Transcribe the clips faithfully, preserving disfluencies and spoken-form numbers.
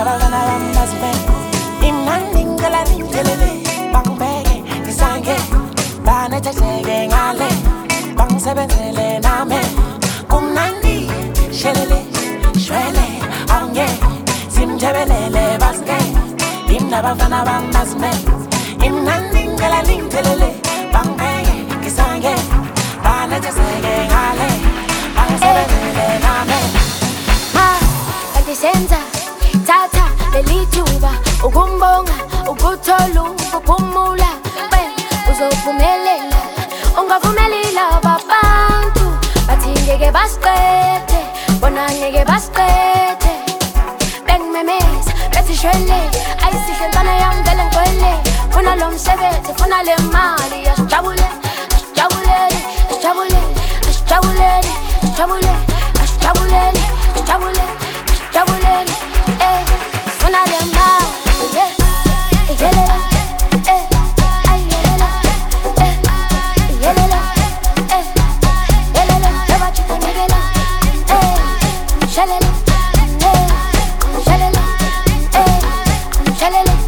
nabagana bamazwe imnandingala ningelele bangibeke ngisange banethetheke ngale bangisebenzele nami kumnandi shelele shwele awunge simjebelele basike imnabagana bamazwe imnandingala ningelele bangibeke ngisange banethetheke ngale bangisebenzele nami senza tata lelithuba ukumbonga ukuthola ukuphumula uzophumelela ungavumelila abantu bathi ngeke basiqede bona ngeke basiqede bengimemeza bethi shwele ayisihle ntwana yami vele ngigcwele funa lo msebenzi funa le mali asijabule asijabulele asijabulele asijabulele asijabulele asijabulele asijabulele Jabulele, eh, funa le mali, yeah, yelela, eh, ay yelela, eh, yelela, eh, yelela, eba chika nigela, eh, shalele, eh, shalele, eh, shalele, eh.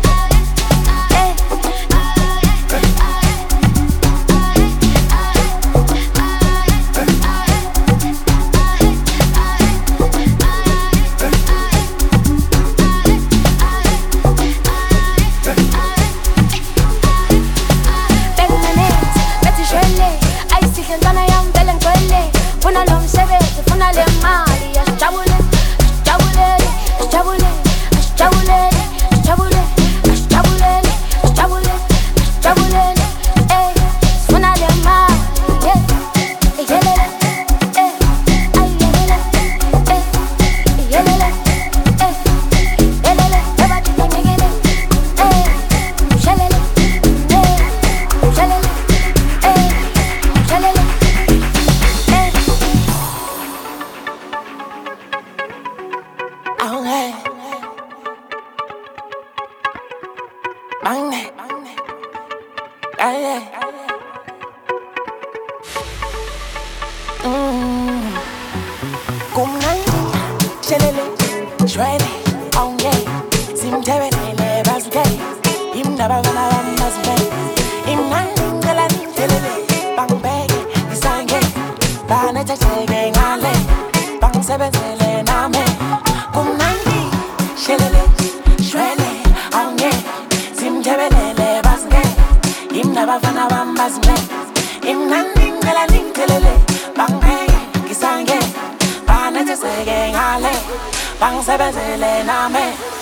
Funa lo msebenzi funa le mali asijabule asijabulele asijabulele asijabulele asijabulele asijabulele asijabulele asijabulele eh funa le mali yeah yelela eh ay yelela eh yelela eh yelela eba tikanyegele eh shalele eh shalele eh shalele Mangne, aye, mm, kumnandi, shelele, shwele, aunge, simjebelele bazuke, imnabagana bamazwe, imnandingala ningelele, bangibeke ngisange, banethetheke ngale, bangisebenzele nami, kumnandi, shelele, shwele, aunge. Simjebelele basike imnabafana bamazwe imnandingala ningelele bangibeke ngisange banethetheke ngale bangisebenzele nami